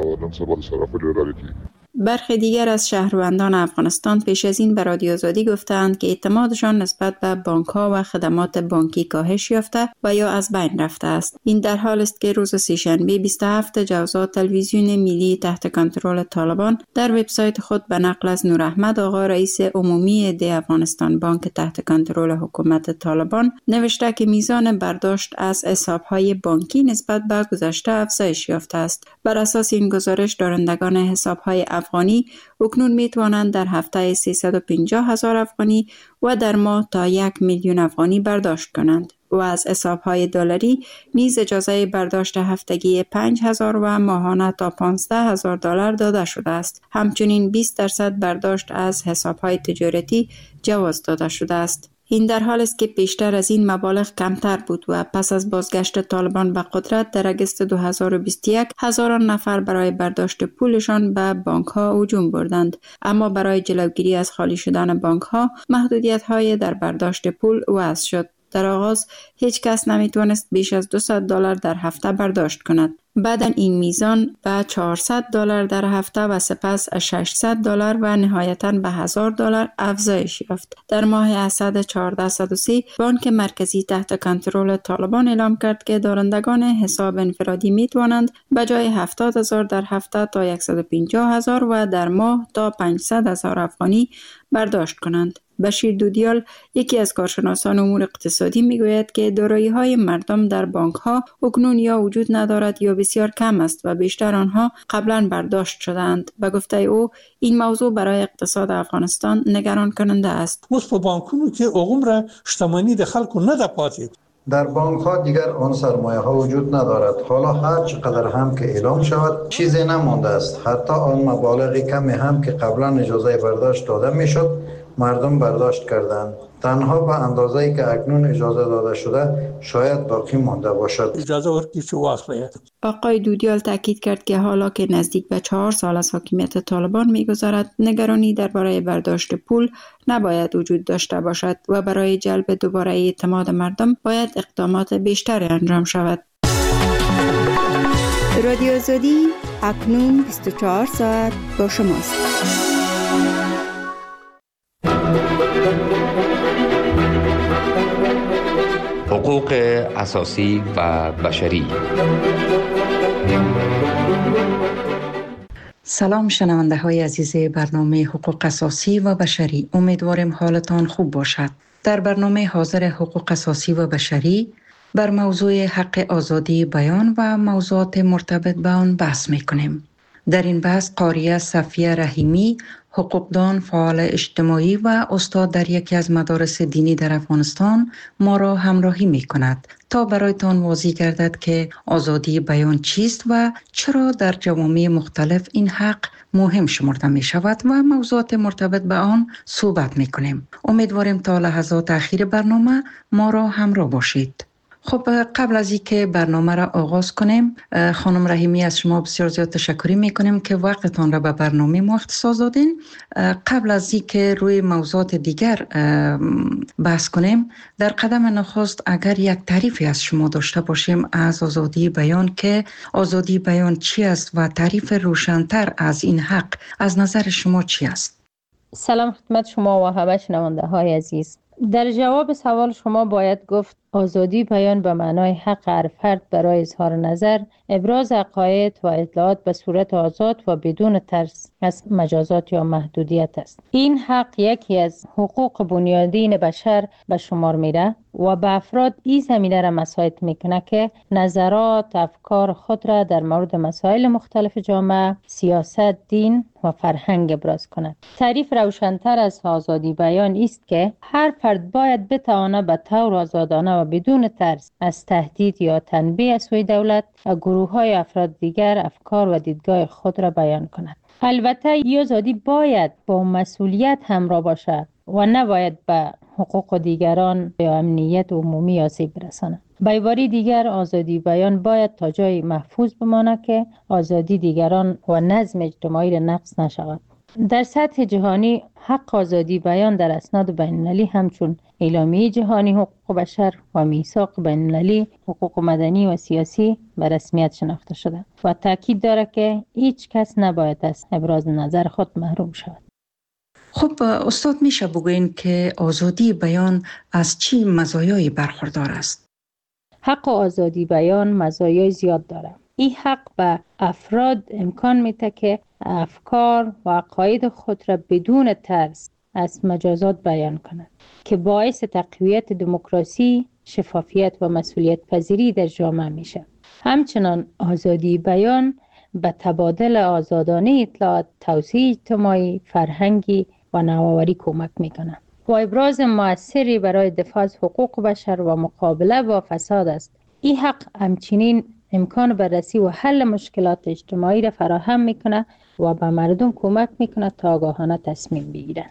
برخی دیگر از شهروندان افغانستان پیش از این به رادیو آزادی گفتند که اعتمادشان نسبت به بانک‌ها و خدمات بانکی کاهش یافته و یا از بین رفته است. این در حال است که روز سه‌شنبه 27 جوزا تلویزیون ملی تحت کنترل طالبان در وبسایت خود به نقل از نور احمد آقا رئیس عمومی دی افغانستان بانک تحت کنترل حکومت طالبان نوشته که میزان برداشت از حساب‌های بانکی نسبت به گذشته افزایش یافته است. بر اساس این گزارش دارندگان حساب‌های افغانی اکنون می توانند در هفته 350,000 افغانی و در ماه تا 1 میلیون افغانی برداشت کنند و از حساب‌های دلاری نیز اجازه برداشت هفتگی 5,000 و ماهانه تا 15,000 دلار داده شده است. همچنین 20% برداشت از حساب‌های تجارتی جواز داده شده است. این در حال است که پیشتر از این مبالغ کمتر بود و پس از بازگشت طالبان به قدرت در اگست 2021 هزاران نفر برای برداشت پولشان به بانک ها هجوم بردند، اما برای جلوگیری از خالی شدن بانک ها محدودیت های در برداشت پول وضع شد. در آغاز هیچ کس نمیتوانست بیش از $200 در هفته برداشت کند. بعداً این میزان به $400 در هفته و سپس $600 و نهایتاً به $1,000 افزایش یافت. در ماه اسد 1403 بانک مرکزی تحت کنترل طالبان اعلام کرد که دارندگان حساب انفرادی میتوانند به جای 70,000 در هفته تا 150,000 و در ماه تا 500,000 افغانی برداشت کنند. بشیر دودیال یکی از کارشناسان امور اقتصادی میگوید که دارایی‌های مردم در بانک‌ها اکنون یا وجود ندارد یا بسیار کم است و بیشتر آنها قبلا برداشت شدند. به گفته او این موضوع برای اقتصاد افغانستان نگران کننده است. اوس په بانکونو کې عمره شتمنۍ د خلکو نه ده پاتې در بانک ها دیگر آن سرمایه ها وجود ندارد. حالا هر چقدر هم که اعلام شود چیزی نمانده است. حتی آن مبالغ کمی هم که قبلا اجازه برداشت داده میشد مردم برداشت کردند. تنها به اندازه‌ای که اکنون اجازه داده شده شاید باقی مانده باشد. اجازه ورکړي چې واخلي. آقای دودیال تاکید کرد که حالا که نزدیک به 4 سال از حاکمیت طالبان می‌گذرد، نگرانی درباره برداشت پول نباید وجود داشته باشد و برای جلب دوباره اعتماد مردم باید اقدامات بیشتری انجام شود. رادیو آزادی اکنون 24 ساعت با شماست. حقوق اساسی و بشری. سلام شنونده های عزیز برنامه حقوق اساسی و بشری، امیدوارم حالتان خوب باشد. در برنامه حاضر حقوق اساسی و بشری بر موضوع حق آزادی بیان و موضوعات مرتبط به آن بحث میکنیم. در این بحث قاریه صفیه رحیمی، حقوقدان، فعال اجتماعی و استاد در یکی از مدارس دینی در افغانستان ما را همراهی می کند تا برایتان واضح گردد که آزادی بیان چیست و چرا در جوامع مختلف این حق مهم شمرده می شود و موضوعات مرتبط به آن صحبت می کنیم. امیدواریم تا لحظات اخیر برنامه ما را همراه باشید. خب قبل از اینکه برنامه را آغاز کنیم، خانم رحیمی از شما بسیار زیاد تشکر میکنیم که وقتتان را به برنامه ما اختصاص دادین. قبل از اینکه روی موضوعات دیگر بحث کنیم، در قدم نخست اگر یک تعریفی از شما داشته باشیم از آزادی بیان، که آزادی بیان چی است و تعریف روشن‌تر از این حق از نظر شما چی است؟ سلام خدمت شما و همه شنونده های عزیز. در جواب سوال شما باید گفت آزادی بیان به معنای حق هر فرد برای اظهار نظر، ابراز عقاید و اطلاعات به صورت آزاد و بدون ترس از مجازات یا محدودیت است. این حق یکی از حقوق بنیادین بشر به شمار میره و به افراد این زمینه را مساعد میکنه که نظرات، افکار خود را در مورد مسائل مختلف جامعه، سیاست، دین و فرهنگ ابراز کند. تعریف روشن‌تر از آزادی بیان است که هر فرد باید بتواند به طور آزادانه و بدون ترس از تهدید یا تنبیه از سوی دولت و گروه‌های افراد دیگر افکار و دیدگاه خود را بیان کند. البته این آزادی باید با مسئولیت همراه باشد و نباید به حقوق دیگران یا امنیت عمومی آسیب برساند. به عبارت دیگر آزادی بیان باید تا جای محفوظ بماند که آزادی دیگران و نظم اجتماعی را نقض نشود. در سطح جهانی حق آزادی بیان در اسناد بین‌المللی همچون اعلامیه جهانی حقوق بشر و میثاق بین‌المللی حقوق مدنی و سیاسی به رسمیت شناخته شده و تاکید دارد که هیچ کس نباید از ابراز نظر خود محروم شود. خب استاد، میشه بگوین که آزادی بیان از چی مزایایی برخوردار است؟ حق آزادی بیان مزایای زیاد دارد. این حق به افراد امکان میده که افکار و عقاید خود را بدون ترس از مجازات بیان کنند که باعث تقویت دموکراسی، شفافیت و مسئولیت پذیری در جامعه میشه. همچنان آزادی بیان به تبادل آزادانه اطلاعات، توسعه اجتماعی، فرهنگی و نوآوری کمک میکنه و ابراز مؤثری برای دفاع از حقوق بشر و مقابله با فساد است. این حق همچنین امکان بررسی و حل مشکلات اجتماعی را فراهم میکنه و به مردم کمک میکنه تا آگاهانه تصمیم بگیرن.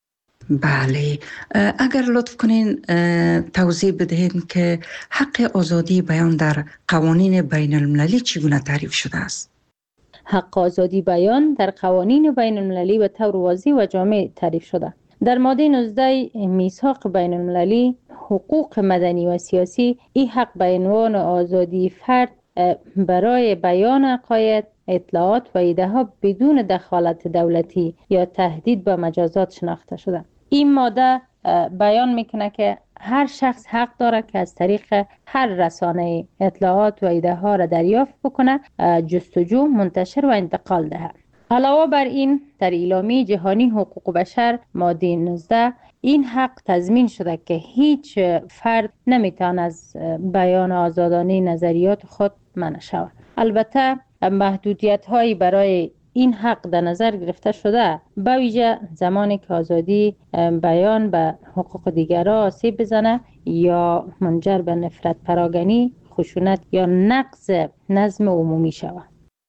بله، اگر لطف کنین توضیح بدهید که حق آزادی بیان در قوانین بین المللی چگونه تعریف شده است؟ حق آزادی بیان در قوانین بین المللی به طور واضح و جامع تعریف شده. در ماده 19 میثاق بین المللی حقوق مدنی و سیاسی این حق به عنوان آزادی فرد برای بیان عقاید، اطلاعات و ایده ها بدون دخالت دولتی یا تهدید به مجازات شناخته شده. این ماده بیان میکنه که هر شخص حق داره که از طریق هر رسانه اطلاعات و ایده ها را دریافت بکنه، جستجو، منتشر و انتقال دهد. علاوه بر این در اعلامیه جهانی حقوق بشر ماده 19 این حق تضمین شده که هیچ فرد نمیتواند از بیان آزادانه نظریات خود منع شود. البته محدودیت هایی برای این حق در نظر گرفته شده، به ویژه زمانی که آزادی بیان به حقوق دیگران آسیب بزنه یا منجر به نفرت پراگنی، خشونت یا نقض نظم عمومی شود.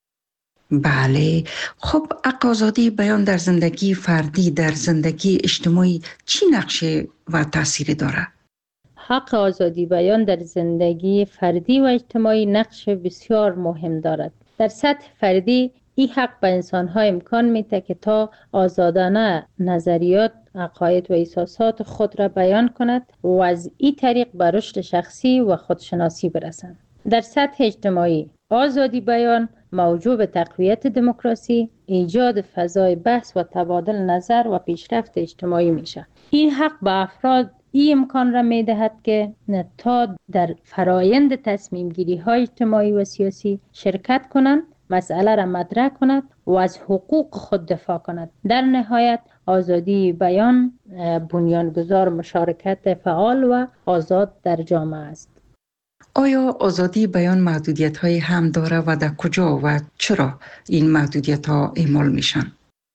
بله، خب حق آزادی بیان در زندگی فردی، در زندگی اجتماعی چی نقشه و تأثیری داره؟ حق آزادی بیان در زندگی فردی و اجتماعی نقش بسیار مهم دارد. در سطح فردی این حق به انسان‌ها امکان میده که تا آزادانه نظریات، عقاید و احساسات خود را بیان کند و از این طریق به رشد شخصی و خودشناسی برسند. در سطح اجتماعی آزادی بیان موجب به تقویت دموکراسی، ایجاد فضای بحث و تبادل نظر و پیشرفت اجتماعی میشه. این حق به افراد این امکان را میدهد که تا در فرایند تصمیم گیری های اجتماعی و سیاسی شرکت کنند، مسئله را مطرح کند و از حقوق خود دفاع کند. در نهایت آزادی بیان بنیانگذار مشارکت فعال و آزاد در جامعه است. آیا آزادی بیان محدودیت های هم داره و در کجا و چرا این محدودیت ها اعمال میشن؟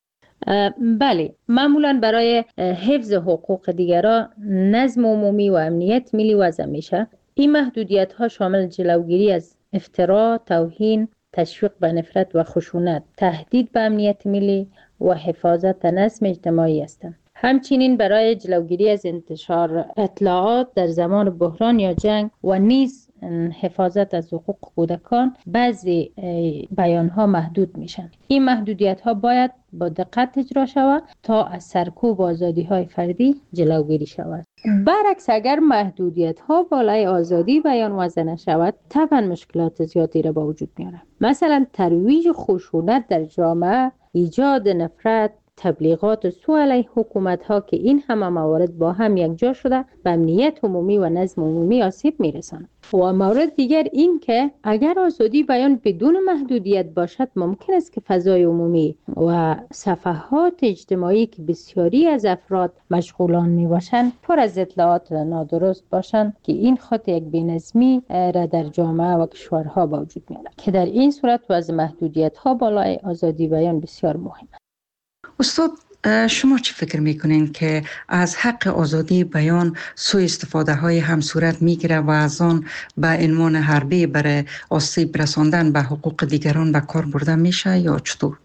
بله، معمولا برای حفظ حقوق دیگران، نظم عمومی و امنیت ملی وضع میشه. این محدودیت ها شامل جلوگیری از افترا، توهین، تشویق به نفرت و خشونت، تهدید به امنیت ملی و حفاظت نظم اجتماعی هستند. همچنین برای جلوگیری از انتشار اطلاعات در زمان بحران یا جنگ و نیز حفاظت از حقوق کودکان بعضی بیانها محدود میشن. این محدودیت ها باید با دقت اجرا شود تا از سرکوب آزادی های فردی جلوگیری شود. برعکس اگر محدودیت ها بالای آزادی بیان وضع نشود، طبعا مشکلات زیادی را با وجود میاره. مثلا ترویج خشونت در جامعه، ایجاد نفرت، تبلیغات سوء علیه حکومت ها که این همه موارد با هم یکجا شده به امنیت عمومی و نظم عمومی آسیب میرسند. و مورد دیگر این که اگر آزادی بیان بدون محدودیت باشد، ممکن است که فضای عمومی و صفحات اجتماعی که بسیاری از افراد مشغولان می باشند پر از اطلاعات نادرست باشند که این خود یک بی‌نظمی را در جامعه و کشورها با وجود میاره که در این صورت وضع محدودیت ها بالای آزادی بیان بسیار مهم است. استاد، شما چی فکر میکنین که از حق آزادی بیان سوء استفاده های هم صورت میگیره و از آن به عنوان حربه برای آسیب رساندن به حقوق دیگران به کار برده میشه یا چطور؟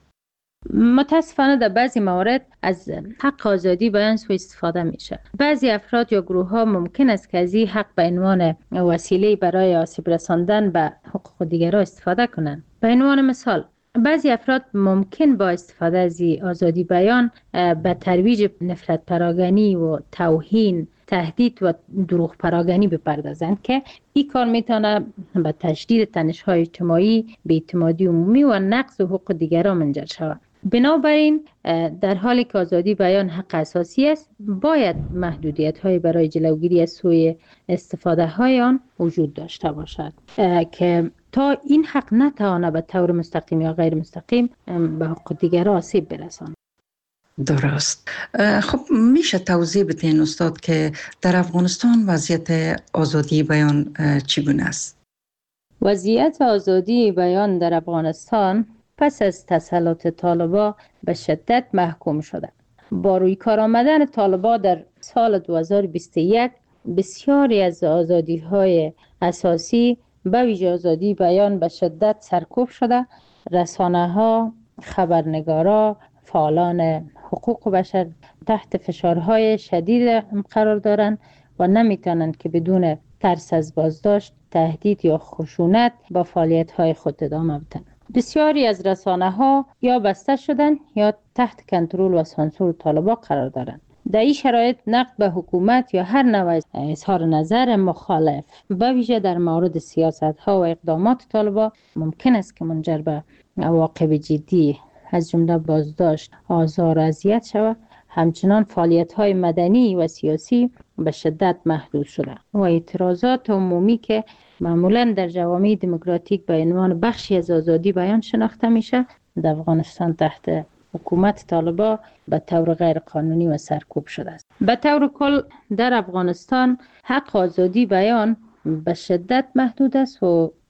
متاسفانه در بعضی موارد از حق آزادی بیان سوء استفاده میشه. بعضی افراد یا گروه ها ممکن است که از این حق به عنوان وسیله برای آسیب رساندن به حقوق دیگران استفاده کنند. به عنوان مثال، بعضی افراد ممکن با استفاده از آزادی بیان به ترویج نفرت پراگنی و توهین، تهدید و دروغ پراگنی بپردازند که این کار میتونه به تشدید تنش‌های اجتماعی، بی‌اعتمادی عمومی و نقض حقوق دیگران منجر شود. بنابراین در حالی که آزادی بیان حق اساسی است، باید محدودیت‌های برای جلوگیری از سوء استفاده های آن وجود داشته باشد که تا این حق نتواند به طور مستقیم یا غیر مستقیم به حقوق دیگران آسیب برساند. درست. خب میشه توضیح بدین استاد که در افغانستان وضعیت آزادی بیان چگونه است؟ وضعیت آزادی بیان در افغانستان پس از تسلط طالبان به شدت محکوم شده. با روی کار آمدن طالبان در سال 2021 بسیاری از آزادی‌های اساسی به ویژه آزادی بیان به شدت سرکوب شده. رسانه‌ها، خبرنگارا، فعالان حقوق بشر تحت فشارهای شدید قرار دارند و نمیتونند که بدون ترس از بازداشت، تهدید یا خشونت با فعالیت‌های خود ادامه بدن. بسیاری از رسانه‌ها یا بسته شدن یا تحت کنترل و سانسور طالبان قرار دارند. در این شرایط نقد به حکومت یا هر نوع اظهار نظر مخالف به ویژه در مورد سیاست‌ها و اقدامات طالبان ممکن است که منجر به عواقب جدی از جمله بازداشت، آزار و اذیت شود. همچنان فعالیت‌های مدنی و سیاسی به شدت محدود شده و اعتراضات عمومی که معمولاً در جوامع دموکراتیک به عنوان بخشی از آزادی بیان شناخته میشه، در افغانستان تحت حکومت طالبان به طور غیر قانونی و سرکوب شده است. به طور کل در افغانستان حق آزادی بیان به شدت محدود است و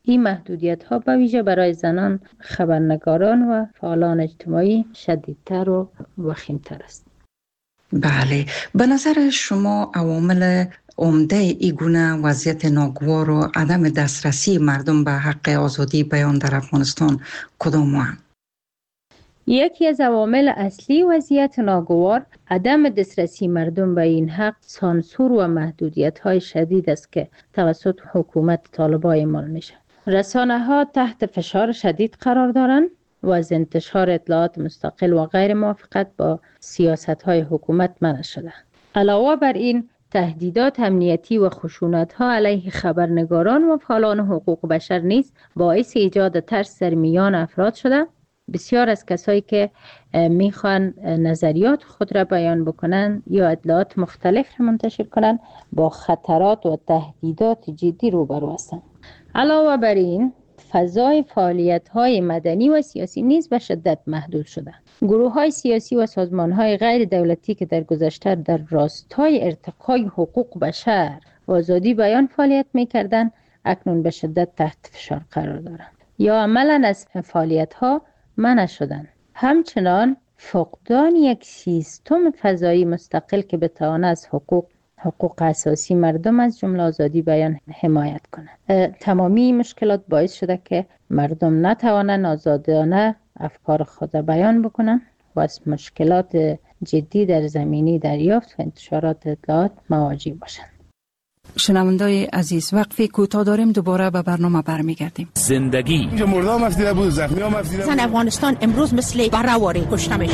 این محدودیت ها به ویژه برای زنان، خبرنگاران و فعالان اجتماعی شدیدتر و وخیمتر است. بله، به نظر شما عوامل عمده ای گونه وضعیت ناگوار و عدم دسترسی مردم به حق آزادی بیان در افغانستان کدام هستند؟ یکی از عوامل اصلی وضعیت ناگوار عدم دسترسی مردم به این حق سانسور و محدودیت‌های شدید است که توسط حکومت طالبان اعمال میشه. رسانه‌ها تحت فشار شدید قرار دارند و از انتشار اطلاعات مستقل و غیر موافقت با سیاست‌های حکومت منع شده. علاوه بر این تهدیدات امنیتی و خشونت‌ها علیه خبرنگاران و فعالان حقوق بشر نیز باعث ایجاد ترس در میان افراد شده. بسیار از کسایی که میخوان نظریات خود را بیان بکنن یا اطلاعات مختلف را منتشر کنن با خطرات و تهدیدات جدی روبرو هستند. علاوه بر این فضای فعالیت‌های مدنی و سیاسی نیز به شدت محدود شده. گروه‌های سیاسی و سازمان‌های غیر دولتی که در گذشته در راستای ارتقای حقوق بشر و آزادی بیان فعالیت می‌کردند اکنون به شدت تحت فشار قرار دارند یا عملاً از فعالیت‌ها منع شدند. همچنان فقدان یک سیستم فضایی مستقل که بتواند از حقوق اساسی مردم از جمله آزادی بیان حمایت کنند. تمامی مشکلات باعث شده که مردم نتوانند آزادانه افکار خود بیان بکنند و از مشکلات جدی در زمینه دریافت و انتشارات اطلاعات مواجه باشند. شنوندای عزیز، وقفه کوتاه داریم، دوباره به برنامه برمیگردیم. زندگی اینجا مردم افدیده بود، زخمی هم افدیده بود. زن افغانستان امروز مثل برهواری کشته میشه.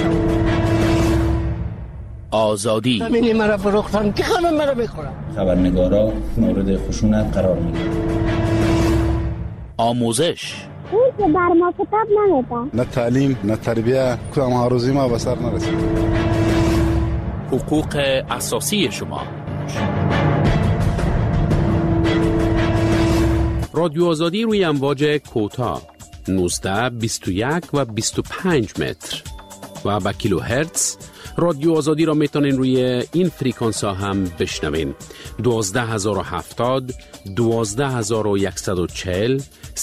آزادی همینی مرا فروختن که خانم مرا بخورن. خبرنگارا مورد خشونت قرار میگیرن. آموزش اون که بر ما کتاب نمیدن. نه تعلیم، نه تربیه، کدام هاروزی ما به سر نرسید. حقوق اساسی شما. رادیو آزادی روی امواج کوتاه 19 21 و 25 متر و با کیلو هرتز. رادیو آزادی را میتونین روی این فریکانس ها هم بشنوین. 12070 12140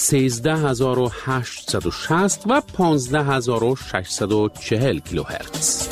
13860 و 15640 کیلو هرتز.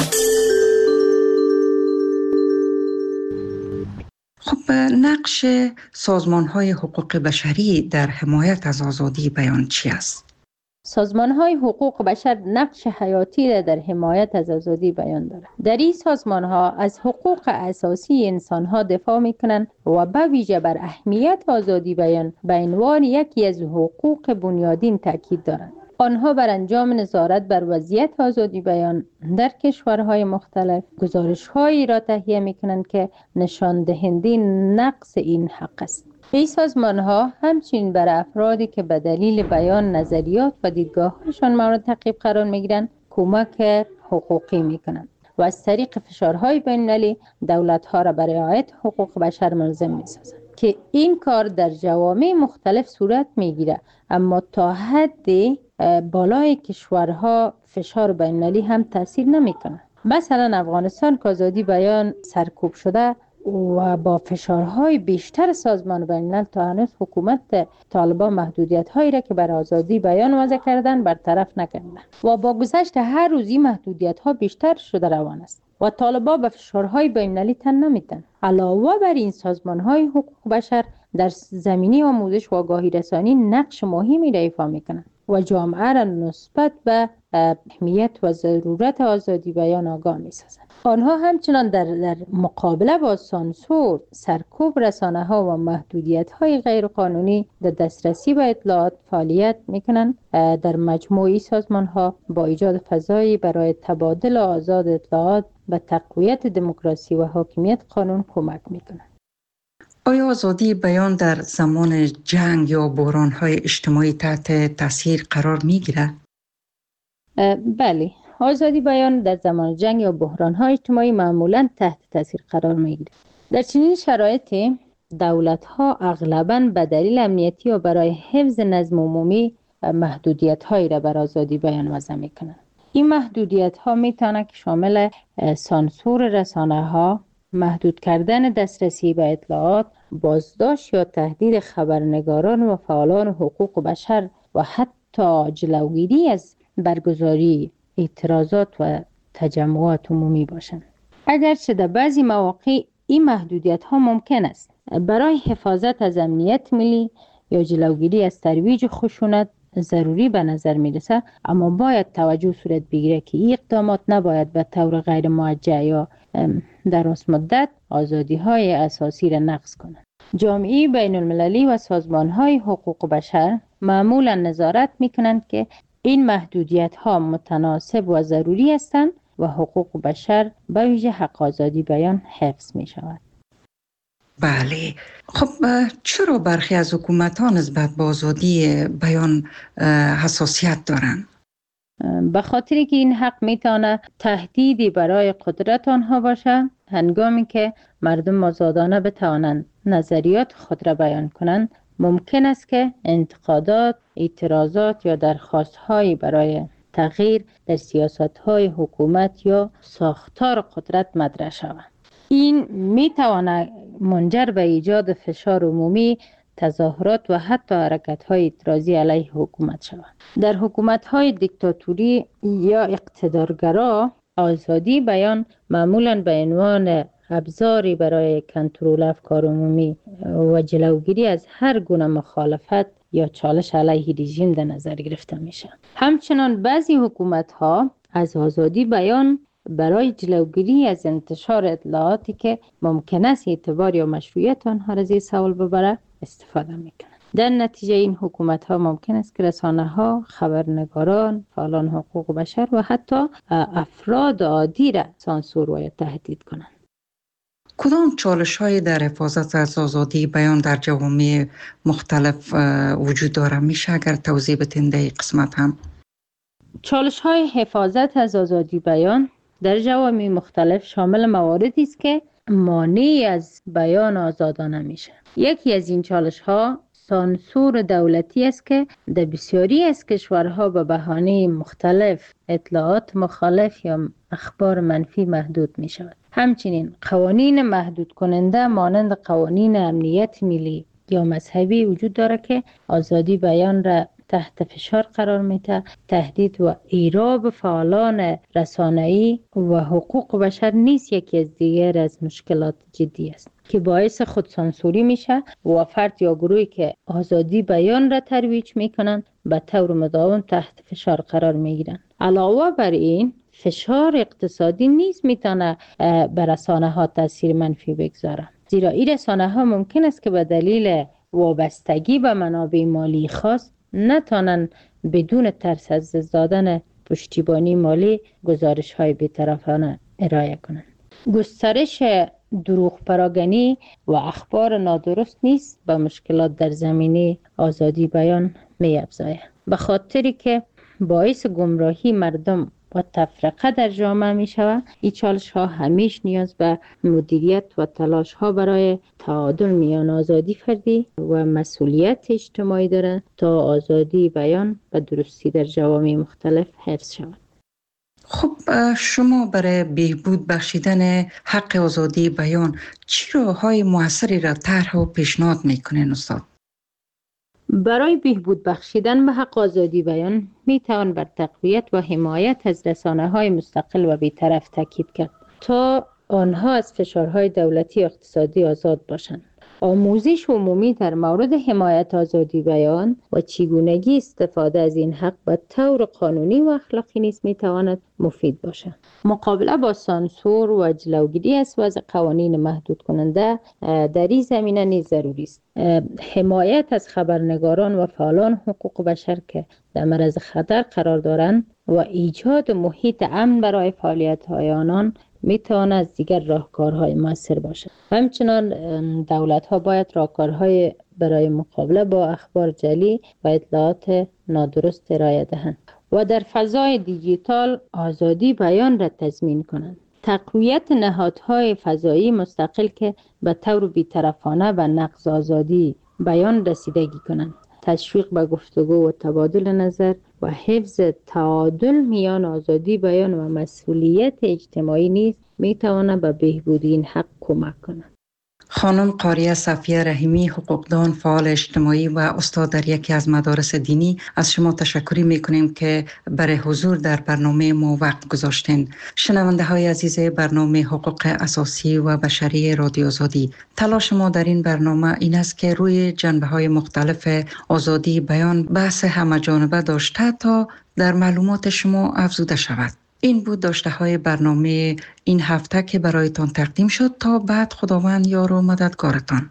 خب، نقش سازمان‌های حقوق بشری در حمایت از آزادی بیان چی است؟ سازمان‌های حقوق بشر نقش حیاتی را در حمایت از آزادی بیان دارند. در این سازمان‌ها از حقوق اساسی انسان‌ها دفاع می‌کنند و به ویژه بر اهمیت آزادی بیان به عنوان یکی از حقوق بنیادین تاکید دارند. آنها بر انجام نظارت بر وضعیت آزادی بیان در کشورهای مختلف گزارش‌هایی را تهیه می‌کنند که نشان دهنده نقص این حق است. این سازمان‌ها همچنین بر افرادی که به دلیل بیان نظریات و دیدگاه‌هایشان مورد تعقیب قرار می‌گیرند کمک حقوقی می‌کنند و از طریق فشارهای بین‌المللی دولت‌ها را برای رعایت حقوق بشر ملزم می‌سازند که این کار در جوامع مختلف صورت می‌گیرد، اما تا حدی بالای کشورها فشار بین‌المللی هم تاثیر نمی‌کند. مثلا افغانستان که آزادی بیان سرکوب شده و با فشارهای بیشتر سازمان بین‌الملل تا هنوز حکومت طالبان محدودیت‌هایی را که بر آزادی بیان وضع کردن برطرف نکردند و با گذشت هر روزی محدودیت‌ها بیشتر شده روان است و طالبان به فشارهای بین‌المللی تن نمی‌دهند. علاوه بر این سازمان‌های حقوق بشر در زمینه آموزش و آگاهی رسانی نقش مهمی را ایفا می‌کنند و جامعه را نسبت به اهمیت و ضرورت آزادی بیان آگاه می‌سازند. آنها همچنان در مقابله با سانسور، سرکوب رسانه‌ها و محدودیت‌های غیرقانونی در دسترسی به اطلاعات فعالیت می‌کنند. در مجموعی سازمان‌ها با ایجاد فضایی برای تبادل آزاد اطلاعات به تقویت دموکراسی و حاکمیت قانون کمک می‌کنند. آیا آزادی بیان در زمان جنگ یا بحران‌های اجتماعی تحت تاثیر قرار می‌گیرد؟ بله، آزادی بیان در زمان جنگ یا بحران‌های اجتماعی معمولاً تحت تاثیر قرار می‌گیرد. در چنین شرایطی دولت‌ها اغلباً به دلیل امنیتی و برای حفظ نظم عمومی محدودیت‌هایی را بر آزادی بیان وضع می‌کنند. این محدودیت‌ها می‌تواند که شامل سانسور رسانه‌ها، محدود کردن دسترسی به اطلاعات، بازداشت یا تهدید خبرنگاران و فعالان حقوق بشر و حتی جلوگیری از برگزاری اعتراضات و تجمعات عمومی باشند. اگرچه در بعضی مواقع این محدودیت ها ممکن است برای حفاظت از امنیت ملی یا جلوگیری از ترویج خشونت ضروری به نظر می رسد، اما باید توجه صورت بگیره که این اقدامات نباید به طور غیر موجه یا دراز مدت آزادی های اساسی را نقض کنند. جامعه بین المللی و سازمان های حقوق بشر معمولا نظارت می کنند که این محدودیت ها متناسب و ضروری هستند و حقوق بشر به ویژه حق آزادی بیان حفظ می شود. بله، خب چرا برخی از حکومت‌ها نسبت به آزادی بیان حساسیت دارند؟ به خاطری که این حق میتونه تهدیدی برای قدرت آنها باشه، هنگامی که مردم آزادانه بتوانند نظریات خود را بیان کنند، ممکن است که انتقادات، اعتراضات یا درخواست‌هایی برای تغییر در سیاست‌های حکومت یا ساختار قدرت مطرح شود. این میتواند منجر به ایجاد فشار عمومی، تظاهرات و حتی حرکت‌های اعتراضی علیه حکومت شود. در حکومت‌های دیکتاتوری یا اقتدارگرا، آزادی بیان معمولاً به عنوان ابزاری برای کنترل افکار عمومی و جلوگیری از هر گونه مخالفت یا چالش علیه رژیم در نظر گرفته میشه. همچنان بعضی حکومت‌ها از آزادی بیان برای جلوگیری از انتشار اطلاعاتی که ممکن است اعتبار یا مشروعیت آنها را زیر سوال ببره استفاده میکنند. در نتیجه این حکومت‌ها ممکن است که رسانه‌ها، خبرنگاران، فعالان حقوق بشر و حتی افراد عادی را سانسور و تهدید کنند. کدام چالش‌های در حفاظت از آزادی بیان در جوامع مختلف وجود داره؟ میشه اگر توضیح بدین در این قسمت هم؟ چالش‌های حفاظت از آزادی بیان در جوامع مختلف شامل مواردی است که مانع از بیان آزادانه میشه. یکی از این چالش‌ها سانسور دولتی است که در بسیاری از کشورها به بهانه مختلف اطلاعات مخالف یا اخبار منفی محدود می شود. همچنین قوانین محدود کننده مانند قوانین امنیت ملی یا مذهبی وجود دارد که آزادی بیان را تحت فشار قرار میده. تهدید و ایراب فعالان رسانه‌ای و حقوق بشر نیز یکی از دیگر از مشکلات جدی است که باعث خودسانسوری میشه و فرد یا گروهی که آزادی بیان را ترویج میکنند به طور مداوم تحت فشار قرار میگیرند. علاوه بر این فشار اقتصادی نیز میتونه بر رسانه‌ها تاثیر منفی بگذاره، زیرا این رسانه‌ها ممکن است که به دلیل وابستگی به منابع مالی خاص نتوانند بدون ترس از دادن پشتیبانی مالی گزارش‌های بی‌طرفانه ارائه کنند. گسترش دروغ پراگنی و اخبار نادرست نیز به مشکلات در زمینه آزادی بیان می‌افزاید، به خاطری که باعث گمراهی مردم و تفرقه در جامعه می شود. این چالش ها همیشه نیاز به مدیریت و تلاش ها برای تعادل میان آزادی فردی و مسئولیت اجتماعی دارند تا آزادی بیان و درستی در جوامع مختلف حفظ شود. خب شما برای بهبود بخشیدن حق آزادی بیان چه راه‌های موثری را طرح و پیشنهاد میکنین استاد؟ برای بهبود بخشیدن به حق آزادی بیان می توان بر تقویت و حمایت از رسانه‌های مستقل و بی‌طرف تاکید کرد تا آنها از فشارهای دولتی و اقتصادی آزاد باشند. آموزش عمومی در مورد حمایت آزادی بیان و چگونگی استفاده از این حق به طور قانونی و اخلاقی نیز می تواند مفید باشد. مقابله با سانسور و جلوگیری از وضع قوانین محدود کننده در این زمینه نیز ضروری است. حمایت از خبرنگاران و فعالان حقوق بشر که در معرض خطر قرار دارند و ایجاد محیط امن برای فعالیت‌های آنان می تواند از دیگر راهکارهای مؤثر باشد. همچنان دولت‌ها باید راهکارهای برای مقابله با اخبار جعلی و اطلاعات نادرست ارائه دهند و در فضای دیجیتال آزادی بیان را تضمین کنند. تقویت نهادهای فضایی مستقل که به طور بی‌طرفانه و نقض آزادی بیان رسیدگی کنند. تشویق به گفتگو و تبادل نظر و حفظ تعادل میان آزادی بیان و مسئولیت اجتماعی نیز می تواند به بهبود این حق کمک کنند. خانم قاریه صفیه رحیمی، حقوقدان، فعال اجتماعی و استاد در یکی از مدارس دینی، از شما تشکر می‌کنیم که برای حضور در برنامه ما وقت گذاشتین. شنونده های عزیز برنامه حقوق اساسی و بشری رادیو آزادی، تلاش ما در این برنامه این است که روی جنبه‌های مختلف آزادی بیان بحث همه‌جانبه داشته تا در معلومات شما افزوده شود. این بود داشته های برنامه این هفته که برایتان تقدیم شد. تا بعد خداوند یار و مددگارتان.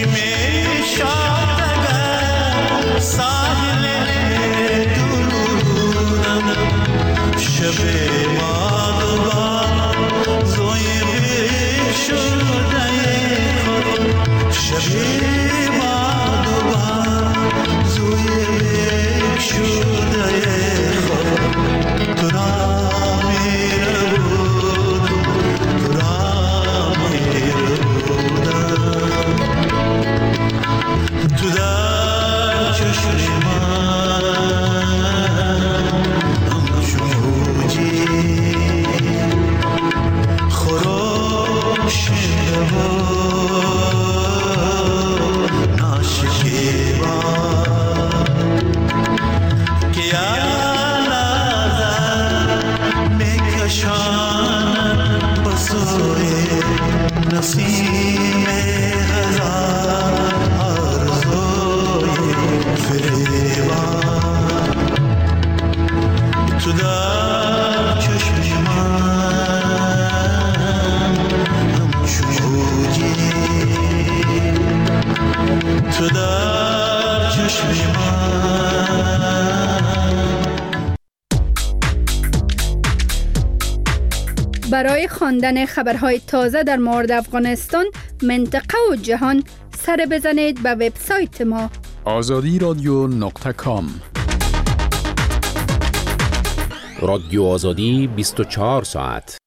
برای خواندن خبرهای تازه در مورد افغانستان، منطقه و جهان، سر بزنید به وبسایت ما azadiradyo.com. رادیو آزادی 24 ساعت.